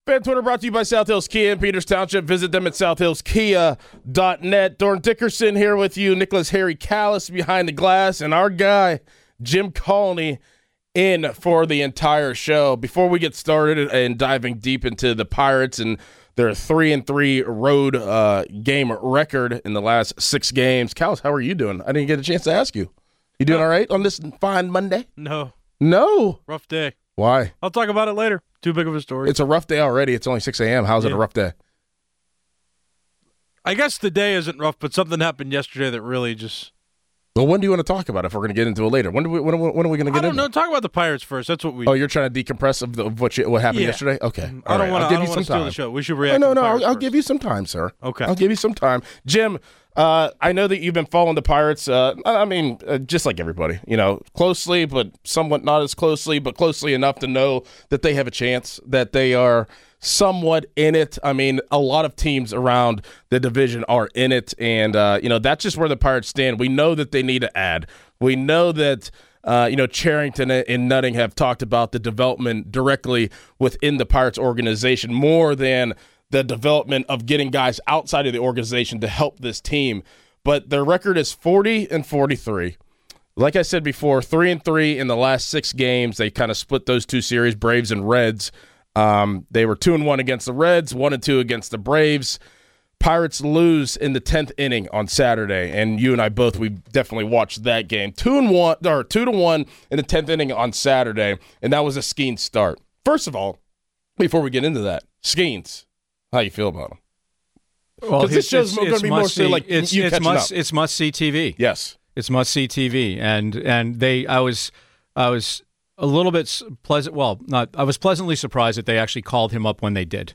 Fan Twitter brought to you by South Hills Kia in Peters Township. Visit them at southhillskia.net. Dorn Dickerson here with you. Nicholas Harry Callis behind the glass. And our guy, Jim Colney, in for the entire show. Before we get started and diving deep into the Pirates and their 3-3 road game record in the last 6 games. Callis, how are you doing? I didn't get a chance to ask you. You doing all right on this fine Monday? No. Rough day. Why? I'll talk about it later. Too big of a story. It's a rough day already. It's only 6 a.m. How's it a rough day? I guess the day isn't rough, but something happened yesterday that really just... Well, when do you want to talk about it if we're going to get into it later? When are we going to get into it? I don't know. Talk about the Pirates first. That's what we... Oh, you're trying to decompress of what happened yesterday? Okay. I don't want to steal the show. We should react No, to the Pirates I'll first. give you some time, sir. Okay. I'll give you some time. Jim, I know that you've been following the Pirates, just like everybody, closely, but somewhat not as closely, but closely enough to know that they have a chance, that they are somewhat in it. I mean, a lot of teams around the division are in it, and, that's just where the Pirates stand. We know that they need to add. We know that, Charrington and Nutting have talked about the development directly within the Pirates organization more than the development of getting guys outside of the organization to help this team. But their record is 40-43. Like I said before, 3-3 in the last 6 games. They kind of split those 2 series, Braves and Reds. They were 2-1 against the Reds, 1-2 against the Braves. Pirates lose in the 10th inning on Saturday, and you and I both, we definitely watched that game. 2-1 in the 10th inning on Saturday, and that was a Skeens start. First of all, before we get into that, Skeens, how you feel about him? Well, because this show's going to be more so like it's must-see TV. Yes, it's must-see TV, and I was a little bit pleasant. Well, I was pleasantly surprised that they actually called him up when they did.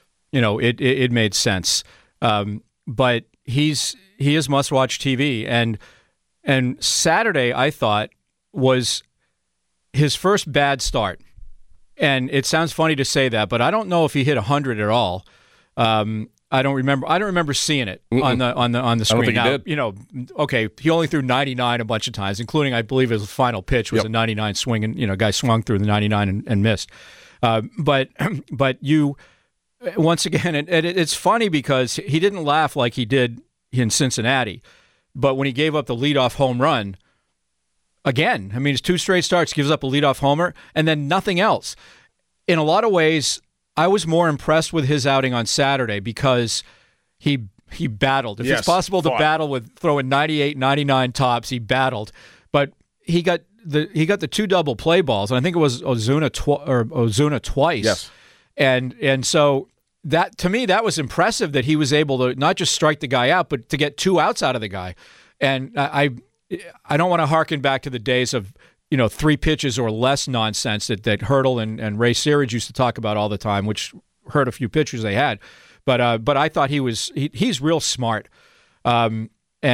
It made sense. But he is must-watch TV, and Saturday I thought was his first bad start, and it sounds funny to say that, but I don't know if he hit 100 at all. I don't remember seeing it on the screen. I don't think he did. Okay, he only threw 99 a bunch of times, including I believe his final pitch was a 99 swing, and guy swung through the 99 and missed. But you. Once again, it's funny because he didn't laugh like he did in Cincinnati, but when he gave up the leadoff home run, again, I mean, it's 2 straight starts, gives up a leadoff homer, and then nothing else. In a lot of ways, I was more impressed with his outing on Saturday because he battled. If it's possible to battle with throwing 98, 99 tops, he battled, but he got the 2 double play balls, and I think it was Ozuna twice. Yes. And so that, to me, that was impressive that he was able to not just strike the guy out, but to get 2 outs out of the guy. And I don't want to harken back to the days of 3 pitches or less nonsense that Hurdle and Ray Searage used to talk about all the time, which hurt a few pitchers they had. But I thought he's real smart, and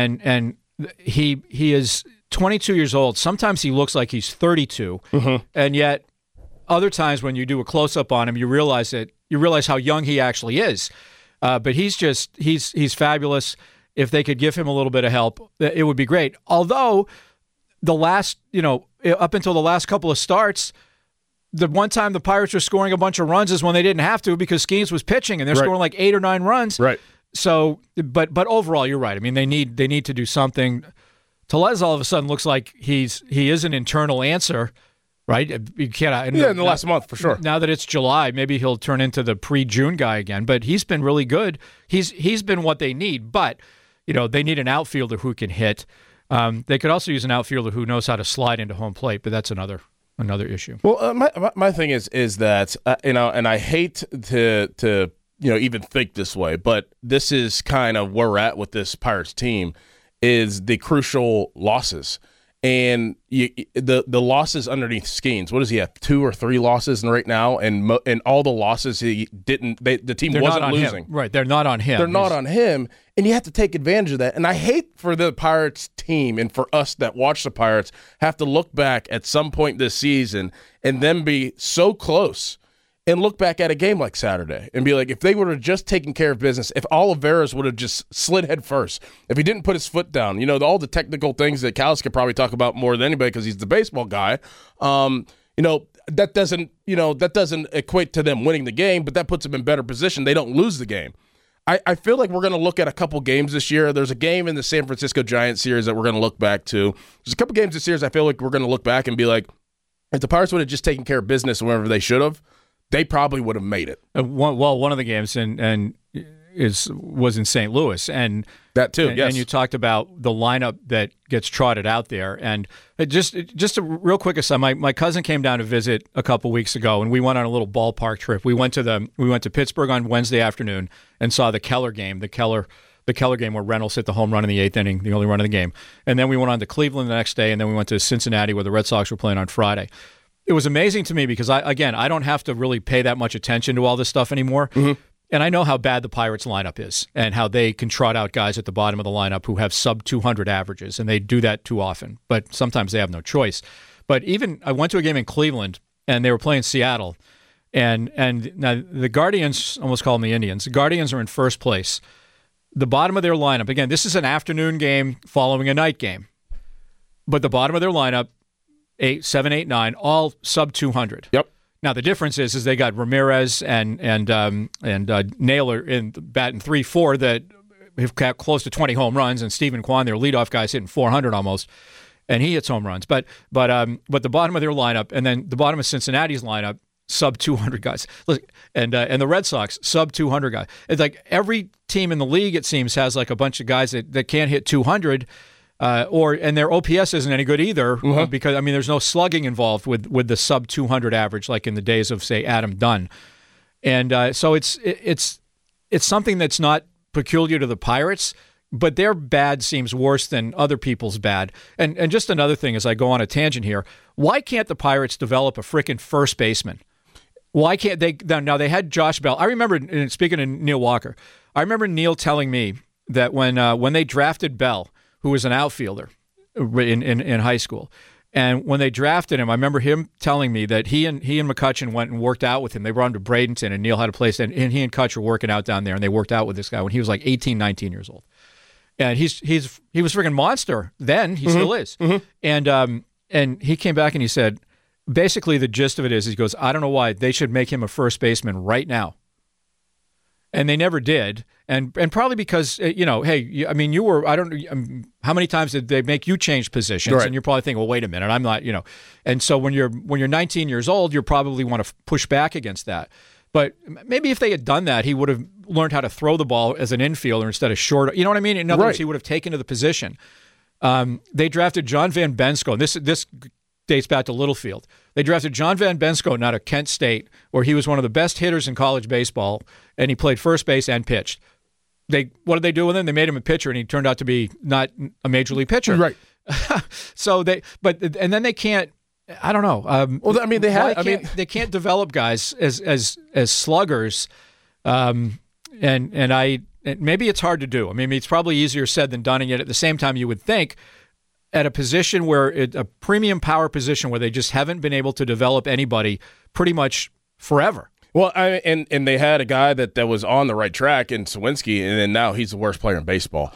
he is 22 years old. Sometimes he looks like he's 32, and yet other times when you do a close-up on him, you realize how young he actually is. But he's fabulous. If they could give him a little bit of help, it would be great. Although the last, up until the last couple of starts, the one time the Pirates were scoring a bunch of runs is when they didn't have to because Skeens was pitching, and they're scoring like 8 or 9 runs. Right. So, but overall, you're right. I mean, they need to do something. Tellez all of a sudden looks like he is an internal answer. Right? You can't. In the last month, for sure. Now that it's July, maybe he'll turn into the pre-June guy again. But he's been really good. He's been what they need. But, they need an outfielder who can hit. They could also use an outfielder who knows how to slide into home plate, but that's another issue. Well, my thing is that, and I hate to even think this way, but this is kind of where we're at with this Pirates team is the crucial losses. And the losses underneath Skeens, what does he have? 2 or 3 losses right now, and all the losses he didn't. The team wasn't losing. Right, they're not on him. They're not on him, and you have to take advantage of that. And I hate for the Pirates team and for us that watch the Pirates have to look back at some point this season and then be so close and look back at a game like Saturday and be like, if they would have just taken care of business, if Oliveras would have just slid head first, if he didn't put his foot down, all the technical things that Callis could probably talk about more than anybody because he's the baseball guy, that doesn't equate to them winning the game, but that puts them in better position. They don't lose the game. I feel like we're going to look at a couple games this year. There's a game in the San Francisco Giants series that we're going to look back to. There's a couple games this series I feel like we're going to look back and be like, if the Pirates would have just taken care of business whenever they should have, they probably would have made it. One of the games was in St. Louis, and that too. Yes. And you talked about the lineup that gets trotted out there, and just a real quick aside. My cousin came down to visit a couple weeks ago, and we went on a little ballpark trip. We went to Pittsburgh on Wednesday afternoon and saw the Keller game. The Keller game where Reynolds hit the home run in the 8th inning, the only run of the game. And then we went on to Cleveland the next day, and then we went to Cincinnati where the Red Sox were playing on Friday. It was amazing to me because I don't have to really pay that much attention to all this stuff anymore. Mm-hmm. And I know how bad the Pirates lineup is and how they can trot out guys at the bottom of the lineup who have sub 200 averages, and they do that too often. But sometimes they have no choice. But even I went to a game in Cleveland, and they were playing Seattle. And now the Guardians, almost call them the Indians. The Guardians are in first place. The bottom of their lineup, again, this is an afternoon game following a night game. But the bottom of their lineup, 8, 7, 8, 9, all sub 200. Yep. Now the difference is they got Ramirez and Naylor in batting 3-4 that have got close to 20 home runs, and Stephen Kwan, their leadoff guy, is hitting 400 almost, and he hits home runs. But the bottom of their lineup, and then the bottom of Cincinnati's lineup, sub 200 guys, and the Red Sox sub 200 guys. It's like every team in the league, it seems, has like a bunch of guys that can't hit 200. And their OPS isn't any good either because there's no slugging involved with the sub 200 average like in the days of say Adam Dunn, and so it's something that's not peculiar to the Pirates, but their bad seems worse than other people's bad. And just another thing, as I go on a tangent here, why can't the Pirates develop a frickin' first baseman? Why can't they? Now they had Josh Bell. I remember, speaking of Neil Walker, I remember Neil telling me that when they drafted Bell, who was an outfielder in high school. And when they drafted him, I remember him telling me that he and McCutchen went and worked out with him. They brought him to Bradenton, and Neil had a place, and he and Kutch were working out down there, and they worked out with this guy when he was like 18, 19 years old. And he was freaking monster then. He still is. Mm-hmm. And he came back and he said, basically the gist of it is, he goes, I don't know why they should make him a first baseman right now. And they never did, and probably because hey, you were how many times did they make you change positions? Right. And you're probably thinking, well, wait a minute, I'm not, And so when you're 19 years old, you probably want to push back against that. But maybe if they had done that, he would have learned how to throw the ball as an infielder instead of short. You know what I mean? In other words, he would have taken to the position. They drafted John Van Bensko, and this dates back to Littlefield. They drafted John Van Bensko out of Kent State, where he was one of the best hitters in college baseball, and he played first base and pitched. What did they do with him? They made him a pitcher, and he turned out to be not a major league pitcher. Right. So and then they can't. I don't know. They can't develop guys as sluggers, and maybe it's hard to do. I mean, it's probably easier said than done, and yet at the same time, you would think, at a position where a premium power position where they just haven't been able to develop anybody pretty much forever. Well, and they had a guy that was on the right track in Sawinski, and then now he's the worst player in baseball.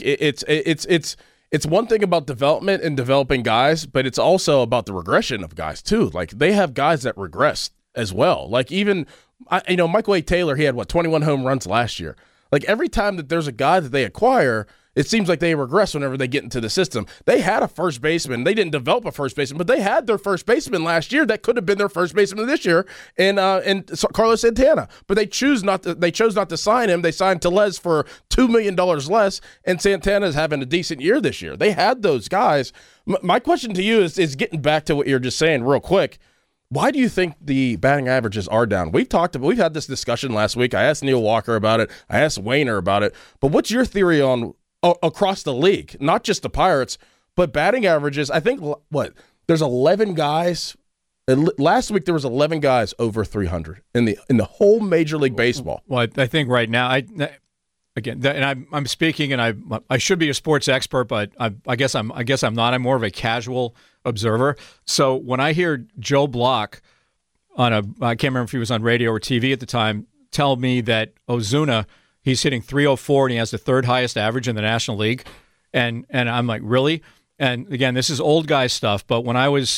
It's one thing about development and developing guys, but it's also about the regression of guys too. Like they have guys that regress as well. Like even Michael A. Taylor, he had 21 home runs last year. Like every time that there's a guy that they acquire, it seems like they regress whenever they get into the system. They had a first baseman. They didn't develop a first baseman, but they had their first baseman last year that could have been their first baseman this year, and Carlos Santana. But they chose not to sign him. They signed Tellez for $2 million less, and Santana's having a decent year this year. They had those guys. My question to you is getting back to what you're just saying real quick. Why do you think the batting averages are down? We've had this discussion last week. I asked Neil Walker about it. I asked Wayner about it. But what's your theory on across the league, not just the Pirates, but batting averages? I think there's 11 guys. Last week there was 11 guys over 300 in the whole Major League Baseball. Well, I think right now, I'm speaking, and I should be a sports expert, but I guess I'm not. I'm more of a casual observer. So when I hear Joe Block I can't remember if he was on radio or TV at the time, tell me that Ozuna, he's hitting 304 and he has the third highest average in the National League. And I'm like, really? And again, this is old guy stuff, but when I was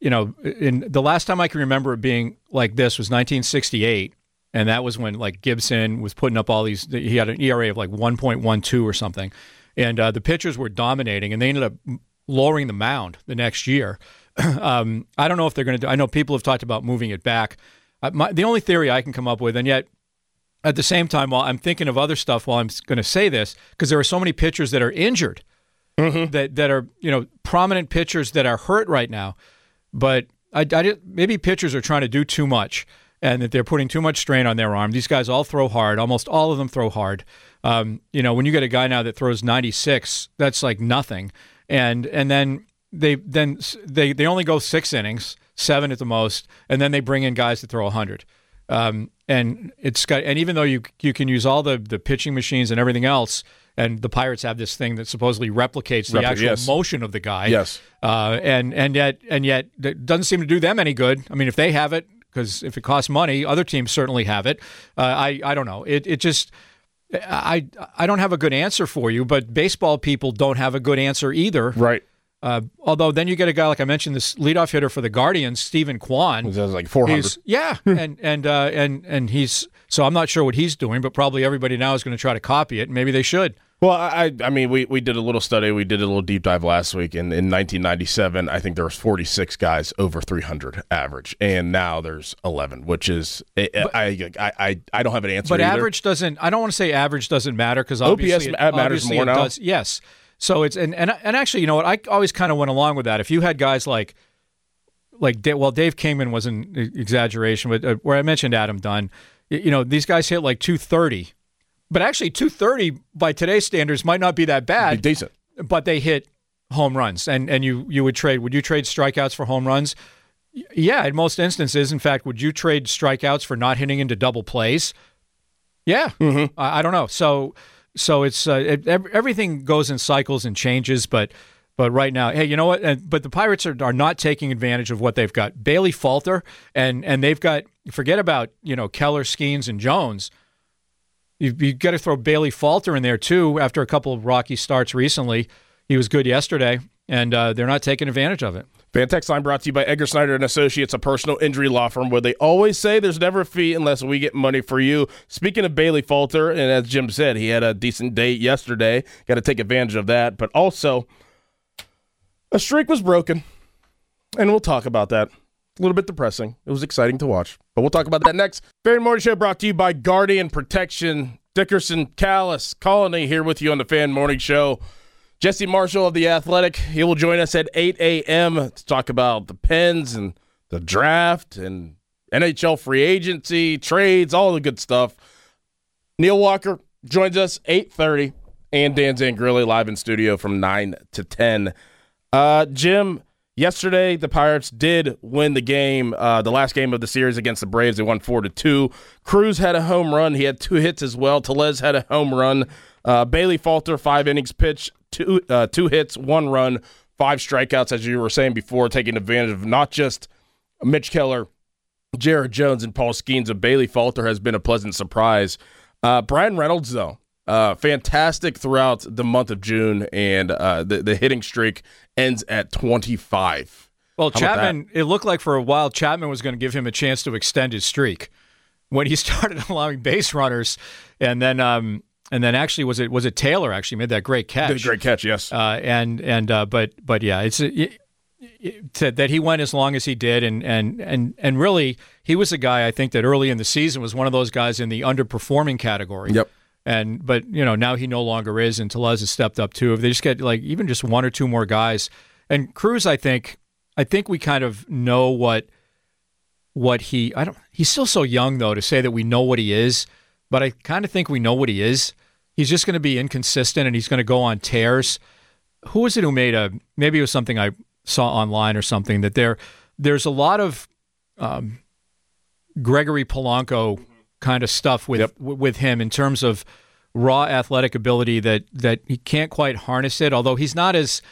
in the last time I can remember it being like this was 1968, and that was when like Gibson was putting up all these. He had an ERA of like 1.12 or something, and the pitchers were dominating, and they ended up lowering the mound the next year. I don't know if they're going to do. I know people have talked about moving it back. The only theory I can come up with, and yet at the same time, while I'm thinking of other stuff, while I'm going to say this, because there are so many pitchers that are injured, that are prominent pitchers that are hurt right now. But maybe pitchers are trying to do too much, and that they're putting too much strain on their arm. These guys all throw hard. Almost all of them throw hard. When you get a guy now that throws 96, that's like nothing. And then they only go 6 innings, 7 at the most, and then they bring in guys that throw 100. And even though you can use all the pitching machines and everything else. And the Pirates have this thing that supposedly replicates the actual motion of the guy. Yes. And yet it doesn't seem to do them any good. I mean, if they have it, because if it costs money, other teams certainly have it. I don't know. I don't have a good answer for you, but baseball people don't have a good answer either. Right. Although then you get a guy like I mentioned, this leadoff hitter for the Guardians, Stephen Kwan. He has like 400. And he's so I'm not sure what he's doing, but probably everybody now is going to try to copy it. And maybe they should. Well, I mean, we did a little study. We did a little deep dive last week. And in 1997, I think there was 46 guys over 300 average, and now there's 11, which is I don't have an answer. But either. Average doesn't. I don't want to say average doesn't matter because obviously OPS matters more now. Does, yes. So it's and actually, you know what? I always kind of went along with that. If you had guys like Dave Kingman was an exaggeration, but where I mentioned Adam Dunn, these guys hit like 230, but actually 230 by today's standards might not be that bad. Be decent, but they hit home runs, and you would trade. Would you trade strikeouts for home runs? Yeah, in most instances. In fact, would you trade strikeouts for not hitting into double plays? Yeah, I don't know. So it's everything goes in cycles and changes, but right now, hey, you know what? But the Pirates are not taking advantage of what they've got. Bailey Falter, and they've got, forget about Keller, Skeens, and Jones. You've got to throw Bailey Falter in there too. After a couple of rocky starts recently, he was good yesterday, and they're not taking advantage of it. Fan Text Line brought to you by Edgar Snyder & Associates, a personal injury law firm where they always say there's never a fee unless we get money for you. Speaking of Bailey Falter, and as Jim said, he had a decent day yesterday. Got to take advantage of that. But also, a streak was broken, and we'll talk about that. A little bit depressing. It was exciting to watch, but we'll talk about that next. Fan Morning Show brought to you by Guardian Protection. Dickerson, Callis, Colony here with you on the Fan Morning Show. Jesse Marshall of The Athletic, he will join us at 8 a.m. to talk about the Pens and the draft and NHL free agency, trades, all the good stuff. Neil Walker joins us 8:30, and Dan Zangrilli live in studio from 9 to 10. Jim, yesterday the Pirates did win the game, the last game of the series against the Braves. They won 4-2. Cruz had a home run. He had 2 hits as well. Tellez had a home run. Bailey Falter, 5 innings pitched, 2 hits, 1 run, 5 strikeouts, as you were saying before, taking advantage of not just Mitch Keller, Jared Jones, and Paul Skeens. But Bailey Falter has been a pleasant surprise. Brian Reynolds, though, fantastic throughout the month of June, and the hitting streak ends at 25. Well, Chapman, it looked like for a while Chapman was going to give him a chance to extend his streak when he started allowing base runners, and then actually was it Taylor actually made that great catch? Did a great catch, yes. But yeah, that he went as long as he did, and really he was a guy I think that early in the season was one of those guys in the underperforming category. Yep. But now he no longer is, and Tellez has stepped up too. If they just get like even just 1 or 2 more guys, and Cruz, I think we kind of know what he's still so young though to say that we know what he is, but I kind of think we know what he is. He's just going to be inconsistent, and he's going to go on tears. Who was it who made maybe it was something I saw online or something, that there's a lot of Gregory Polanco kind of stuff with him in terms of raw athletic ability that he can't quite harness it, although he's not as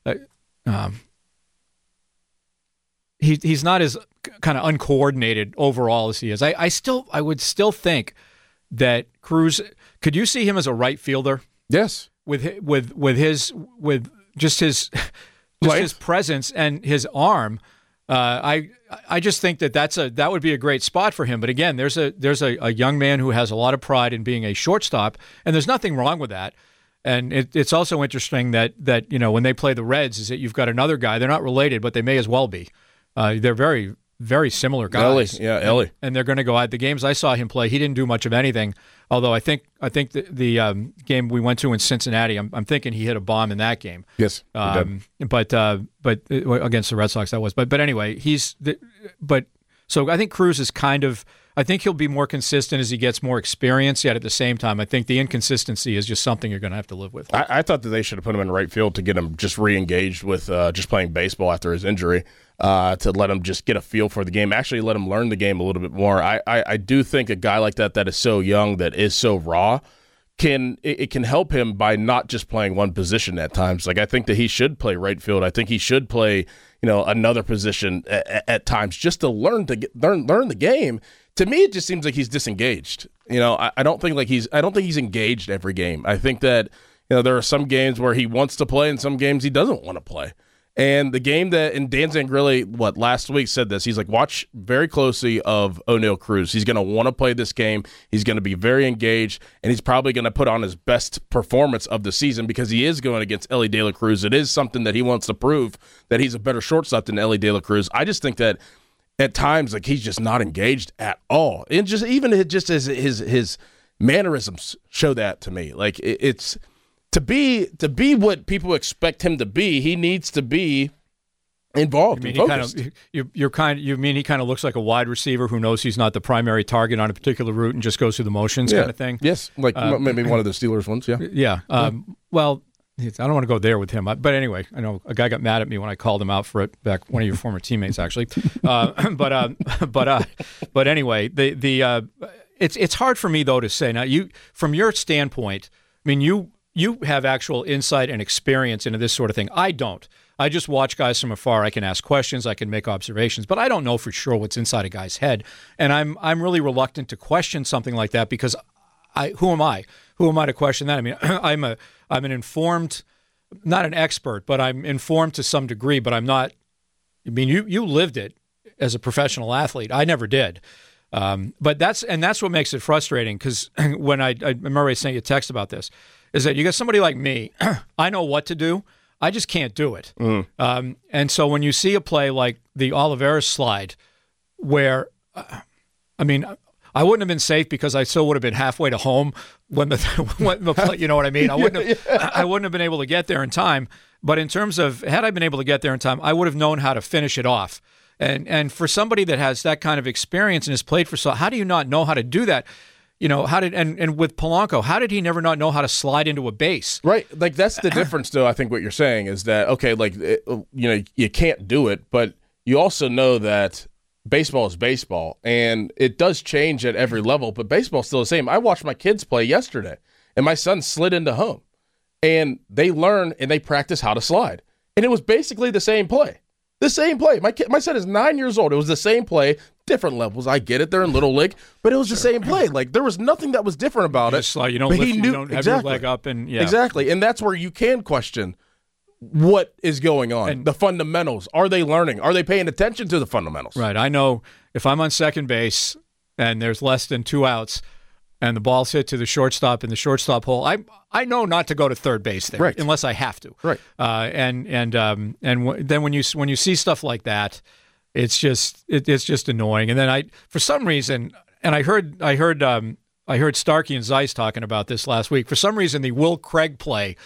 he's not as kind of uncoordinated overall as he is. I would still think that Cruz, could you see him as a right fielder? Yes. With his presence and his arm, I just think that would be a great spot for him. But again, there's a young man who has a lot of pride in being a shortstop, and there's nothing wrong with that. And it's also interesting that when they play the Reds, is that you've got another guy. They're not related, but they may as well be. They're very, very similar guys. Ellie. And they're going to go out. The games I saw him play, he didn't do much of anything. Although I think the game we went to in Cincinnati, I'm thinking he hit a bomb in that game. Yes, but against the Red Sox that was. But anyway, so I think Cruz is I think he'll be more consistent as he gets more experience, yet at the same time, I think the inconsistency is just something you're going to have to live with. I thought that they should have put him in right field to get him just re-engaged with just playing baseball after his injury, to let him just get a feel for the game, actually let him learn the game a little bit more. I do think a guy like that is so young, that is so raw, can help him by not just playing one position at times. Like, I think that he should play right field. I think he should play another position at times, just to learn the game. To me, it just seems like he's disengaged. I don't think he's engaged every game. I think that there are some games where he wants to play and some games he doesn't want to play. And the game and Dan Zangrilli, last week said this, he's like, watch very closely of O'Neal Cruz. He's going to want to play this game. He's going to be very engaged, and he's probably going to put on his best performance of the season because he is going against Elly De La Cruz. It is something that he wants to prove, that he's a better shortstop than Elly De La Cruz. I just think that at times, he's just not engaged at all. And just as his mannerisms show that to me. Like, it's to be what people expect him to be, he needs to be involved and focused. You mean he kind of looks like a wide receiver who knows he's not the primary target on a particular route and just goes through the motions kind of thing? Yes, maybe one of the Steelers ones, yeah. Yeah. Well, I don't want to go there with him. But anyway, I know a guy got mad at me when I called him out for it back, one of your former teammates, actually. But anyway, it's hard for me, though, to say. Now, from your standpoint, I mean, you have actual insight and experience into this sort of thing. I don't. I just watch guys from afar. I can ask questions. I can make observations, but I don't know for sure what's inside a guy's head. And I'm really reluctant to question something like that because who am I? Who am I to question that? I mean, I'm an informed, not an expert, but I'm informed to some degree, but I'm not. I mean, you lived it as a professional athlete. I never did. But that's what makes it frustrating because when I remember I sent you a text about this, is that you got somebody like me, I know what to do, I just can't do it. And so when you see a play like the Olivares slide where, I mean, I wouldn't have been safe because I still would have been halfway to home when the play, you know what I mean? I wouldn't have been able to get there in time. But in terms of, had I been able to get there in time, I would have known how to finish it off. And for somebody that has that kind of experience and has played for how do you not know how to do that? And with Polanco, how did he never not know how to slide into a base? Right. Like, that's the difference, though. I think what you're saying is that, okay, you can't do it, but you also know that baseball is baseball, and it does change at every level, but baseball's still the same. I watched my kids play yesterday, and my son slid into home, and they learn and they practice how to slide. And it was basically the same play. The same play. My son is 9 years old. It was the same play, different levels. I get it. They're in Little League, but it was the same play. Like, there was nothing that was different about it. Slide. You don't lift, you don't have your leg up. Exactly. And that's where you can question what is going on. And the fundamentals. Are they learning? Are they paying attention to the fundamentals? Right. I know if I'm on second base and there's less than 2 outs and the ball's hit to the shortstop in the shortstop hole, I know not to go to third base there unless I have to. Right. Then when you see stuff like that, it's just annoying. And then for some reason, and I heard Starkey and Zeiss talking about this last week. For some reason, the Will Craig play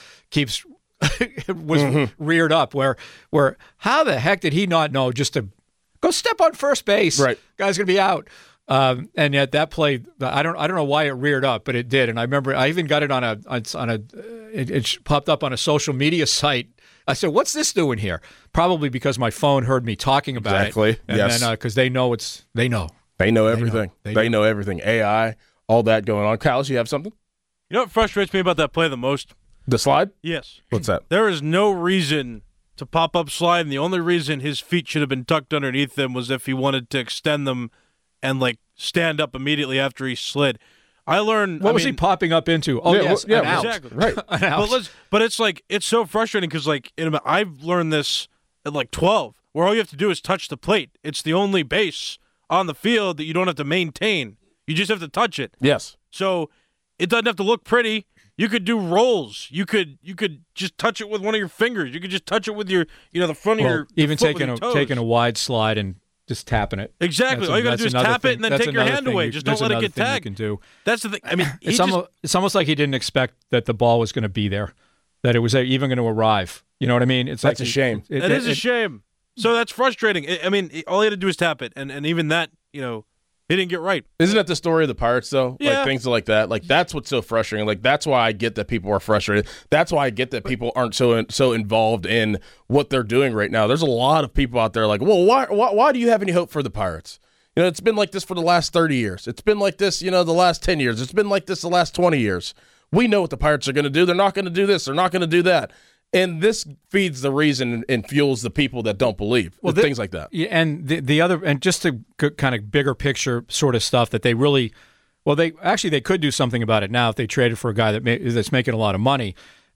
was reared up. Where how the heck did he not know just to go step on first base? Right, guy's gonna be out. And yet that play, I don't know why it reared up, but it did. And I remember I even got it it popped up on a social media site. I said, "What's this doing here?" Probably because my phone heard me talking about it. And then because they know everything. They know everything. AI, all that going on. Kyle, you have something? You know what frustrates me about that play the most? The slide? Yes. What's that? There is no reason to pop up slide, and the only reason his feet should have been tucked underneath him was if he wanted to extend them and stand up immediately after he slid. I learned. What was he popping up into? Oh, yes, an out. Exactly. Right. But it's so frustrating because I've learned this at 12. where all you have to do is touch the plate. It's the only base on the field that you don't have to maintain. You just have to touch it. Yes. So it doesn't have to look pretty. You could do rolls. You could just touch it with one of your fingers. You could just touch it with your, the front of your even foot with your toes. taking a wide slide and just tapping it. Exactly. All you got to do is tap it and then take your hand away. Just don't let it get tagged. You can do. That's the thing. I mean, it's almost like he didn't expect that the ball was going to be there, that it was even going to arrive. You know what I mean? That's a shame. It is a shame. So that's frustrating. I mean, all he had to do is tap it, and even that, he didn't get right. Isn't that the story of the Pirates, though? Yeah. Like, things like that. Like, that's what's so frustrating. Like, that's why I get that people are frustrated. That's why I get that people aren't so involved in what they're doing right now. There's a lot of people out there like, well, why do you have any hope for the Pirates? It's been like this for the last 30 years. It's been like this, the last 10 years. It's been like this the last 20 years. We know what the Pirates are going to do. They're not going to do this. They're not going to do that. And this feeds the reason and fuels the people that don't believe. Well, things like that. Yeah, and the other, and just the kind of bigger picture sort of stuff that they really, they could do something about it now if they traded for a guy that's making a lot of money.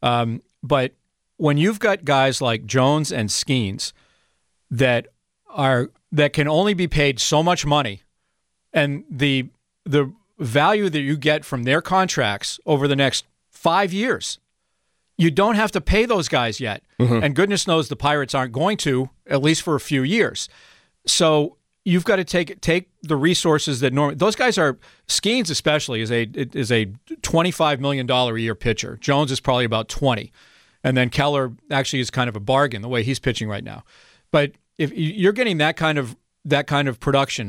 But when you've got guys like Jones and Skeens that can only be paid so much money, and the value that you get from their contracts over the next 5 years. You don't have to pay those guys yet. Mm-hmm. And goodness knows the Pirates aren't going to, at least for a few years. So you've got to take the resources that normally – those guys are – Skeens especially is a $25 million a year pitcher. Jones is probably about 20. And then Keller actually is kind of a bargain the way he's pitching right now. But if you're getting that kind of production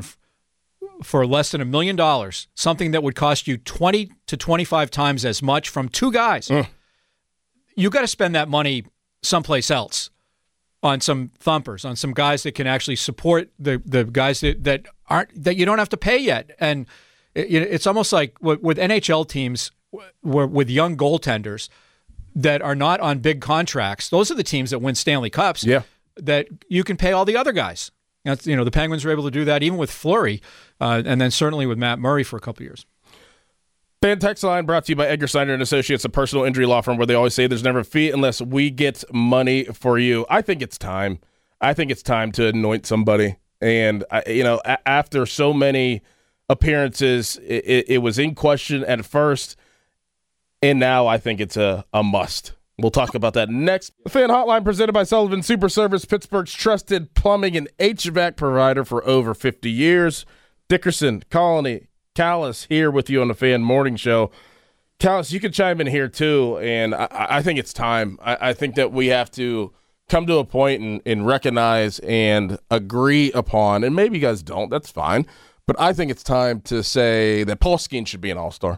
for less than $1 million, something that would cost you 20 to 25 times as much from two guys – you got to spend that money someplace else on some thumpers, on some guys that can actually support the guys that you don't have to pay yet. And it's almost like with NHL teams with young goaltenders that are not on big contracts. Those are the teams that win Stanley Cups. Yeah. That you can pay all the other guys. That's, the Penguins were able to do that even with Fleury, and then certainly with Matt Murray for a couple of years. Fan Text Line brought to you by Edgar Snyder & Associates, a personal injury law firm where they always say there's never a fee unless we get money for you. I think it's time. I think it's time to anoint somebody. And, after so many appearances, it was in question at first, and now I think it's a must. We'll talk about that next. The Fan Hotline presented by Sullivan Super Service, Pittsburgh's trusted plumbing and HVAC provider for over 50 years. Dickerson, Colony, Callis here with you on the Fan Morning Show. Callis, you can chime in here too, and I think it's time. I think that we have to come to a point and recognize and agree upon, and maybe you guys don't, that's fine, but I think it's time to say that Paul Skeens should be an all-star.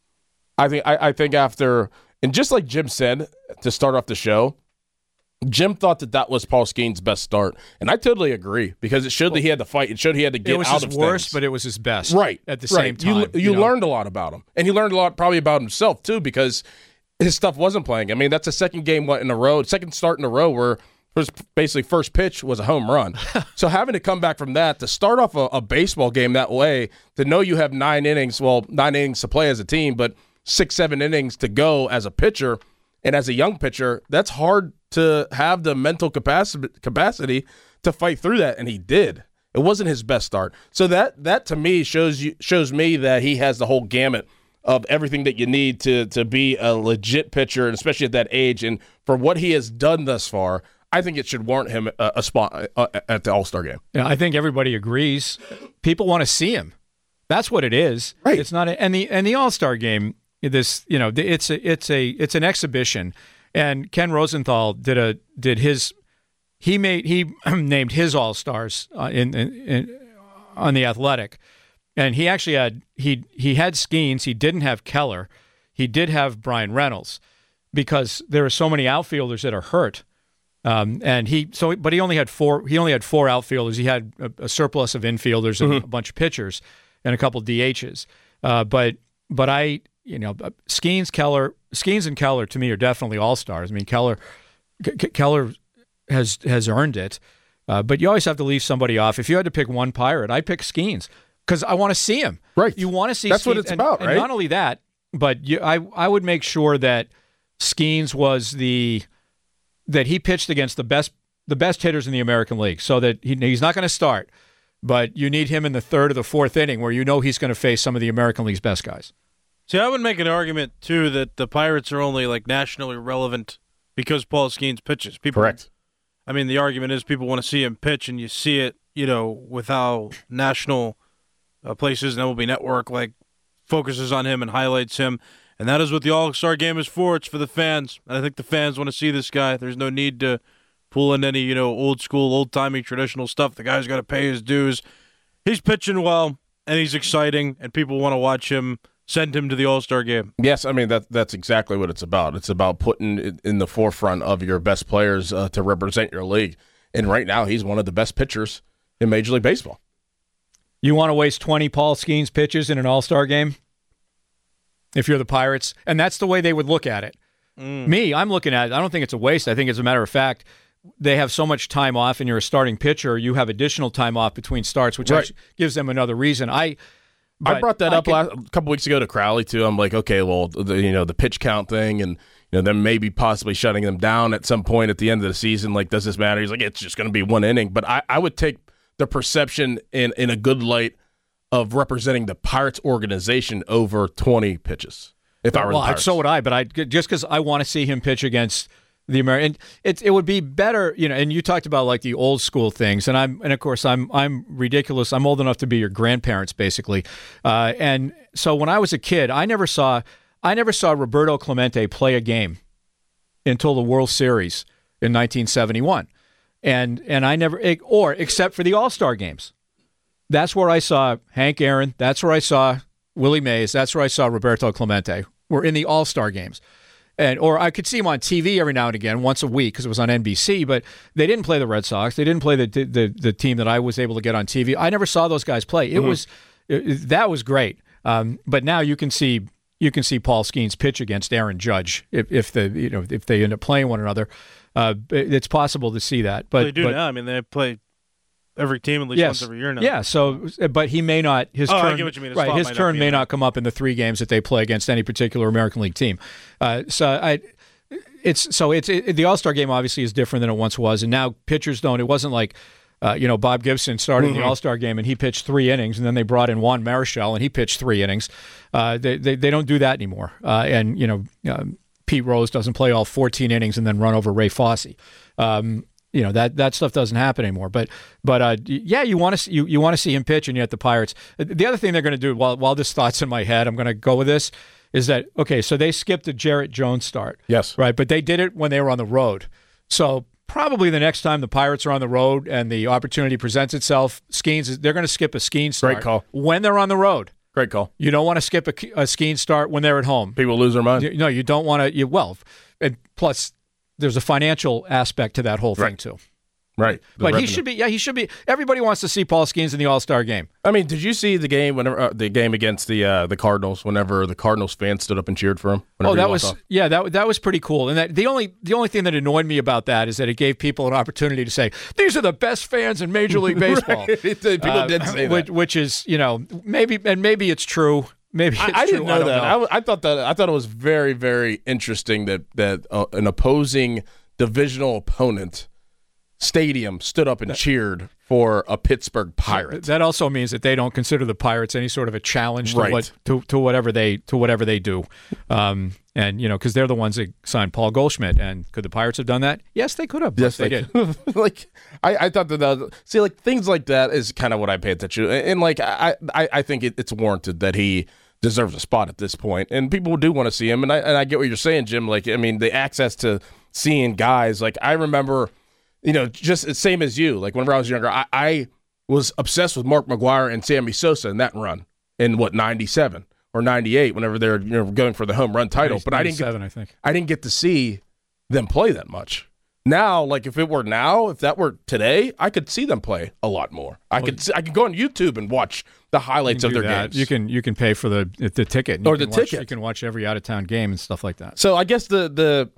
I think after, and just like Jim said to start off the show, Jim thought that was Paul Skeens' best start, and I totally agree because it showed that he had to fight. It showed he had to get out of things. It was his worst, but it was his best. Right. At the same time. You learned a lot about him, and he learned a lot probably about himself too because his stuff wasn't playing. I mean, that's the second start in a row where basically first pitch was a home run. So having to come back from that, to start off a baseball game that way, to know you have 9 innings to play as a team, but 6-7 innings to go as a pitcher, and as a young pitcher, that's hard to have the mental capacity to fight through that, and he did. It wasn't his best start. So that to me shows me that he has the whole gamut of everything that you need to be a legit pitcher, and especially at that age. And for what he has done thus far, I think it should warrant him a spot at the All-Star game. Yeah, I think everybody agrees. People want to see him. That's what it is. Right. It's not, and the All-Star game. It's an exhibition. And Ken Rosenthal he named his All-Stars on the Athletic, and he actually had Skeens. He didn't have Keller. He did have Brian Reynolds because there are so many outfielders that are hurt. But he only had four. He only had 4 outfielders. He had a surplus of infielders and a bunch of pitchers and a couple DHs. But Skeens and Keller to me are definitely all-stars. I mean, Keller has earned it, but you always have to leave somebody off. If you had to pick one Pirate, I'd pick Skeens because I want to see him. Right. You want to see. That's Skeens, what it's about, right? And not only that, but I would make sure that Skeens was that he pitched against the best hitters in the American League, so that he's not going to start, but you need him in the third or the fourth inning where you know he's going to face some of the American League's best guys. See, I would make an argument, too, that the Pirates are only like nationally relevant because Paul Skeens pitches. Correct. I mean, the argument is people want to see him pitch, and you see it, with how national places and MLB Network like focuses on him and highlights him. And that is what the All-Star Game is for. It's for the fans. And I think the fans want to see this guy. There's no need to pull in any, old school, old-timey, traditional stuff. The guy's got to pay his dues. He's pitching well, and he's exciting, and people want to watch him, send him to the All-Star Game. Yes, I mean, that's exactly what it's about. It's about putting it in the forefront of your best players to represent your league. And right now, he's one of the best pitchers in Major League Baseball. You want to waste 20 Paul Skeens pitches in an All-Star game? If you're the Pirates, and that's the way they would look at it. Me, I'm looking at it. I don't think it's a waste. I think, as a matter of fact, they have so much time off, and you're a starting pitcher, you have additional time off between starts, which actually gives them another reason. I brought that up a couple weeks ago to Crowley, too. I'm like, okay, well, the pitch count thing, and them maybe possibly shutting them down at some point at the end of the season. Like, does this matter? He's like, it's just going to be one inning. But I would take the perception in a good light of representing the Pirates organization over 20 pitches. If I were the Pirates. So would I, but just because I want to see him pitch against the American, it would be better, and you talked about like the old school things, and of course I'm ridiculous. I'm old enough to be your grandparents, basically. And so when I was a kid, I never saw Roberto Clemente play a game until the World Series in 1971. And I never, except for the All-Star games. That's where I saw Hank Aaron. That's where I saw Willie Mays. That's where I saw Roberto Clemente. We're in the All-Star games. Or I could see him on TV every now and again, once a week, because it was on NBC, but they didn't play the Red Sox. They didn't play the team that I was able to get on TV. I never saw those guys play. That was great. But now you can see Paul Skeens pitch against Aaron Judge if they end up playing one another. It's possible to see that. But they do now. I mean, they play every team at least once every year now. Yeah. So, but he may not. His turn. I get what you mean. His turn may not come up in the 3 games that they play against any particular American League team. The All-Star game obviously is different than it once was, and now pitchers don't. It wasn't like. Bob Gibson started the All-Star game and he pitched 3 innings, and then they brought in Juan Marichal and he pitched 3 innings. They don't do that anymore. Pete Rose doesn't play all 14 innings and then run over Ray Fosse. That stuff doesn't happen anymore. But you want to see him pitch, and yet the Pirates. The other thing they're going to do while this thought's in my head, I'm going to go with this, is that so they skipped a Jarrett Jones start. Yes, right, but they did it when they were on the road. So probably the next time the Pirates are on the road and the opportunity presents itself, they're going to skip a Skeens start. Great call. When they're on the road. Great call. You don't want to skip a Skeens start when they're at home. People lose their mind. No, you don't want to. And plus, there's a financial aspect to that whole thing too. Right. But he should be. Yeah, he should be. Everybody wants to see Paul Skeens in the All-Star game. I mean, did you see the game the game against the Cardinals? Whenever the Cardinals fans stood up and cheered for him. That was pretty cool. And the only thing that annoyed me about that is that it gave people an opportunity to say these are the best fans in Major League Baseball. People did say that, which is maybe it's true. Maybe it's I didn't true. know that. I thought it was very, very interesting that an opposing divisional opponent stadium stood up and cheered for a Pittsburgh Pirate. That also means that they don't consider the Pirates any sort of a challenge to whatever they do, because they're the ones that signed Paul Goldschmidt. And could the Pirates have done that? Yes, they could have. Yes, they did. I thought that things like that is kind of what I pay attention to, and I think it's warranted that he deserves a spot at this point, and people do want to see him. And I get what you're saying, Jim. The access to seeing guys I remember. Just the same as you. Whenever I was younger, I was obsessed with Mark McGwire and Sammy Sosa in that run in 97 or 98, whenever they're going for the home run title. But I didn't get to see them play that much. Now, if that were today, I could see them play a lot more. I could go on YouTube and watch the highlights of their games. You can pay for the ticket ticket. You can watch every out of town game and stuff like that. So I guess the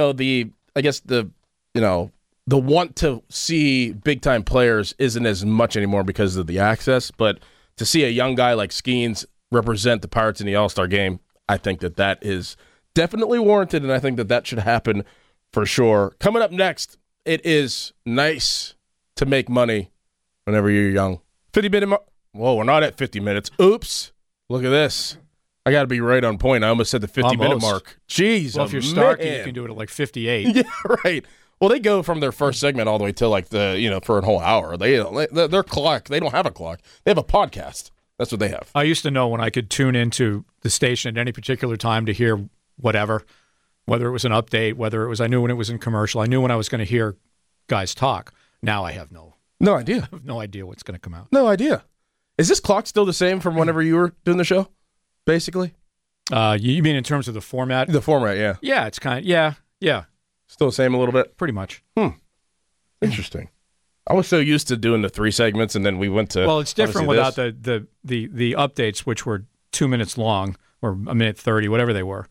want to see big-time players isn't as much anymore because of the access, but to see a young guy like Skeens represent the Pirates in the All-Star game, I think that is definitely warranted, and I think that should happen for sure. Coming up next, it is nice to make money whenever you're young. 50-minute mark. Whoa, we're not at 50 minutes. Oops. Look at this. I got to be right on point. I almost said the 50-minute mark. Jeez. Well, if you're Starkey, you can do it at like 58. Yeah, right. Well, they go from their first segment all the way till like for a whole hour. Their clock, they don't have a clock. They have a podcast. That's what they have. I used to know when I could tune into the station at any particular time to hear whatever, whether it was an update, whether it was, I knew when it was in commercial. I knew when I was going to hear guys talk. Now I have no idea. I have no idea what's going to come out. No idea. Is this clock still the same from whenever you were doing the show, basically? You mean in terms of the format? The format, yeah. Yeah, it's kind of, yeah. Still the same a little bit? Pretty much. Interesting. I was so used to doing the 3 segments, and then we went to... Well, it's different without the updates, which were 2 minutes long, or a minute 30, whatever they were.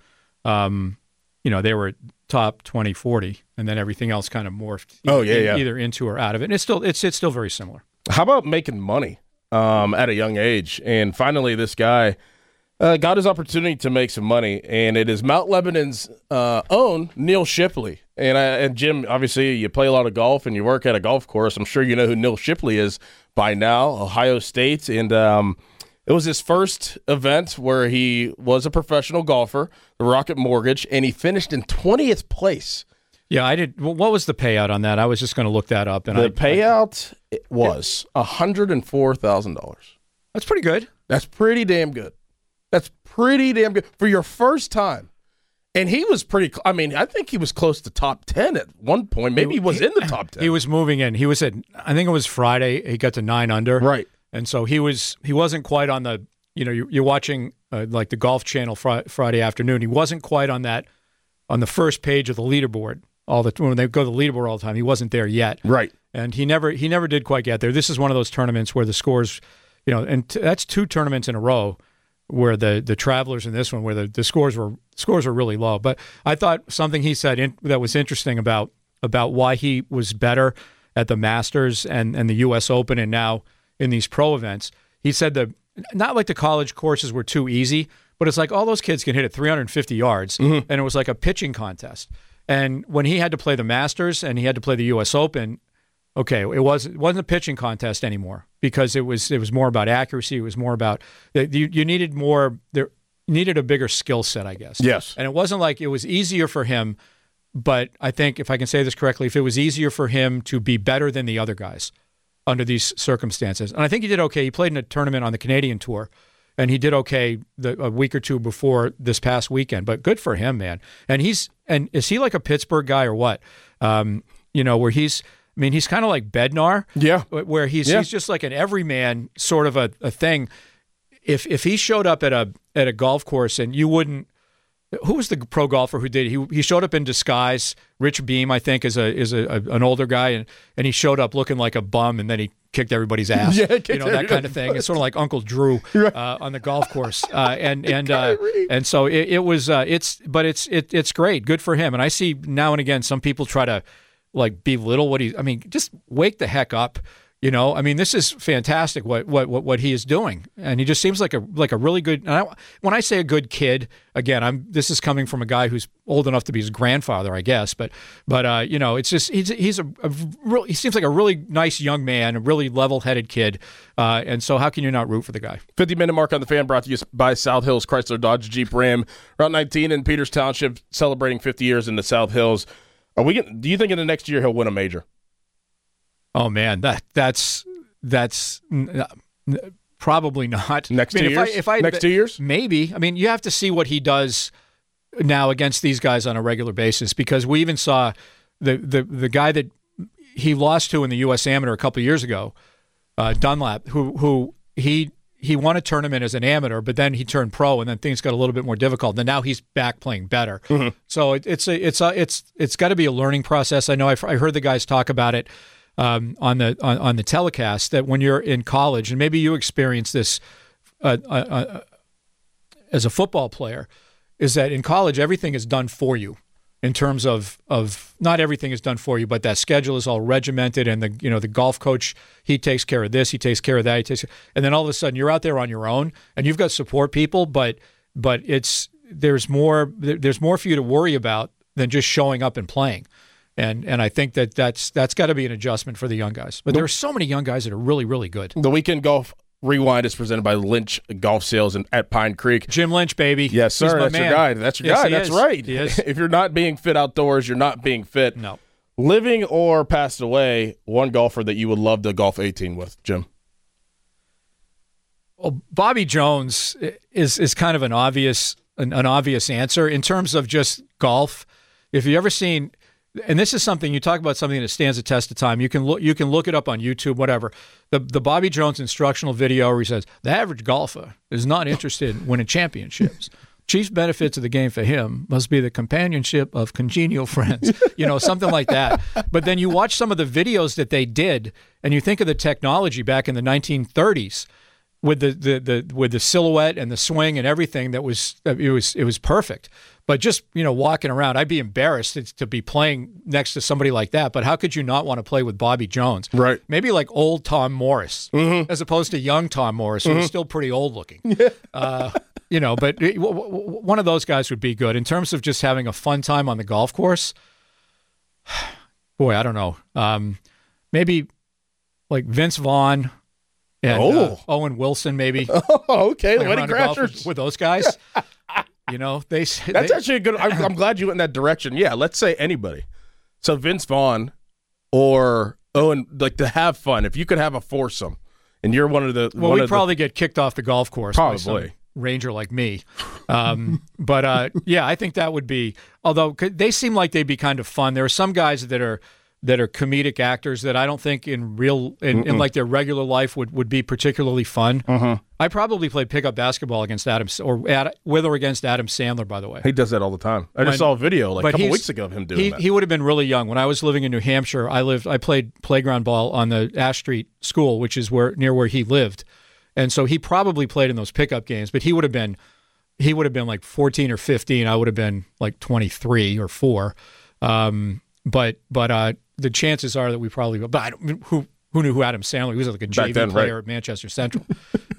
They were top 20, 40, and then everything else kind of morphed either into or out of it. And it's still very similar. How about making money at a young age? And finally, this guy got his opportunity to make some money, and it is Mount Lebanon's own Neil Shipley. And Jim, obviously, you play a lot of golf and you work at a golf course. I'm sure you know who Neil Shipley is by now, Ohio State. And it was his first event where he was a professional golfer, the Rocket Mortgage, and he finished in 20th place. Yeah, I did. Well, what was the payout on that? I was just going to look that up. And the payout was $104,000. That's pretty good. That's pretty damn good. That's pretty damn good for your first time. And he was pretty, I think he was close to top 10 at one point. Maybe he was in the top 10. He was moving in. He was at, I think it was Friday, he got to 9 under. Right. And so he wasn't quite on the, you're watching like the Golf Channel Friday afternoon. He wasn't quite on that, on the first page of the leaderboard. When they go to the leaderboard all the time, he wasn't there yet. Right. And he never did quite get there. This is one of those tournaments where the scores, that's 2 tournaments in a row where the Travelers in this one, where the scores were really low. But I thought something he said that was interesting about why he was better at the Masters and the U.S. Open and now in these pro events. He said that not like the college courses were too easy, but it's like all those kids can hit it 350 yards, and it was like a pitching contest. And when he had to play the Masters and he had to play the U.S. Open, okay, it wasn't a pitching contest anymore because it was more about accuracy. It was more about you needed more. There needed a bigger skill set, I guess. Yes. And it wasn't like it was easier for him, but I think if I can say this correctly, if it was easier for him to be better than the other guys under these circumstances, and I think he did okay. He played in a tournament on the Canadian Tour, and he did okay a week or two before this past weekend. But good for him, man. And is he like a Pittsburgh guy or what? Where he's kind of like Bednar. Yeah. Where he's just like an everyman sort of a thing. If he showed up at a golf course and you wouldn't, who was the pro golfer who did? He showed up in disguise. Rich Beam, I think, is an older guy, and he showed up looking like a bum, and then he kicked everybody's ass. Yeah, that kind of thing. It's sort of like Uncle Drew on the golf course, and so it was. It's great, good for him. And I see now and again some people try to like belittle what just wake the heck up. This is fantastic what he is doing, and he just seems like a really good. And when I say a good kid, again, this is coming from a guy who's old enough to be his grandfather, I guess. But it's just he seems like a really nice young man, a really level-headed kid, and so how can you not root for the guy? 50-minute mark on the Fan brought to you by South Hills Chrysler Dodge Jeep Ram, Route 19 in Peters Township, celebrating 50 years in the South Hills. Do you think in the next year he'll win a major? Oh man, that's probably not. Next 2 years? Next 2 years? Maybe. You have to see what he does now against these guys on a regular basis, because we even saw the guy that he lost to in the U.S. Amateur a couple of years ago, Dunlap, who he won a tournament as an amateur, but then he turned pro, and then things got a little bit more difficult. And now he's back playing better. Mm-hmm. So it's got to be a learning process. I know I heard the guys talk about it. On the telecast, that when you're in college, and maybe you experience this as a football player, is that in college everything is done for you in terms of not everything is done for you, but that schedule is all regimented, and the golf coach, he takes care of this, he takes care of that, and then all of a sudden you're out there on your own and you've got support people, but there's more for you to worry about than just showing up and playing. And I think that's got to be an adjustment for the young guys. But there are so many young guys that are really, really good. The Weekend Golf Rewind is presented by Lynch Golf Sales at Pine Creek. Jim Lynch, baby. Yes, sir. That's your guy. That's your guy. That's right. He is. If you're not being fit outdoors, you're not being fit. No. Living or passed away, one golfer that you would love to golf 18 with, Jim? Well, Bobby Jones is kind of an obvious answer in terms of just golf. If you ever seen, and this is something you talk about, something that stands the test of time. You can look it up on YouTube, whatever. The Bobby Jones instructional video where he says the average golfer is not interested in winning championships. Chief benefits of the game for him must be the companionship of congenial friends, something like that. But then you watch some of the videos that they did, and you think of the technology back in the 1930s with the silhouette and the swing and everything. It was perfect. But just, walking around, I'd be embarrassed to be playing next to somebody like that. But how could you not want to play with Bobby Jones? Right. Maybe like old Tom Morris, as opposed to young Tom Morris, who's still pretty old looking. But one of those guys would be good. In terms of just having a fun time on the golf course, boy, I don't know. Maybe like Vince Vaughn and Owen Wilson, maybe. Oh, okay. The Wedding Crashers. With those guys. That's actually a good. I'm glad you went in that direction. Yeah, let's say anybody. So Vince Vaughn or Owen, like to have fun. If you could have a foursome, and you're one of the. Well, we'd probably get kicked off the golf course. Probably. By some ranger like me. But I think that would be. Although they seem like they'd be kind of fun. There are some guys that are comedic actors that I don't think in like their regular life would be particularly fun. I probably played pickup basketball against against Adam Sandler, by the way. He does that all the time. I just saw a video a couple weeks ago of him doing that. He would have been really young. When I was living in New Hampshire, I played playground ball on the Ash Street School, which is near where he lived. And so he probably played in those pickup games, but he would have been like 14 or 15. I would have been like 23 or 4. But the chances are that we probably will. But I don't, who knew who Adam Sandler? He was like a JV player at Manchester Central.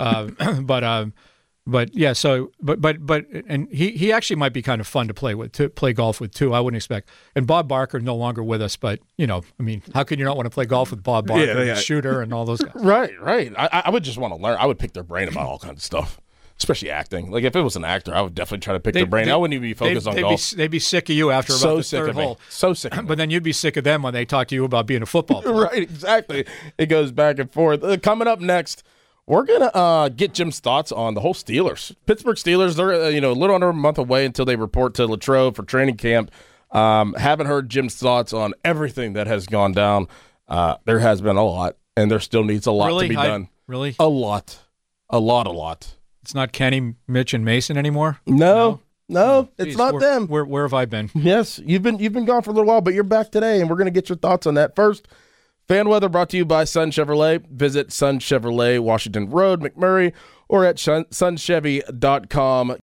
But yeah. So and he actually might be kind of fun to play golf with too. I wouldn't expect. And Bob Barker no longer with us, but how could you not want to play golf with Bob Barker, the shooter, and all those guys? Right. I would just want to learn. I would pick their brain about all kinds of stuff. Especially acting. Like, if it was an actor, I would definitely try to pick their brain. I wouldn't even be focused on golf. They'd be sick of you after about the third hole. So sick of me. But then you'd be sick of them when they talk to you about being a football player. Right, exactly. It goes back and forth. Coming up next, we're going to get Jim's thoughts on the whole Steelers. Pittsburgh Steelers, they're a little under a month away until they report to Latrobe for training camp. Haven't heard Jim's thoughts on everything that has gone down. There has been a lot, and there still needs a lot to be done. Really? A lot. It's not Kenny, Mitch, and Mason anymore? No, it's not them. Where have I been? Yes, you've been gone for a little while, but you're back today, and we're going to get your thoughts on that. First, fan weather brought to you by Sun Chevrolet. Visit Sun Chevrolet, Washington Road, McMurray, or at sunchevy.com.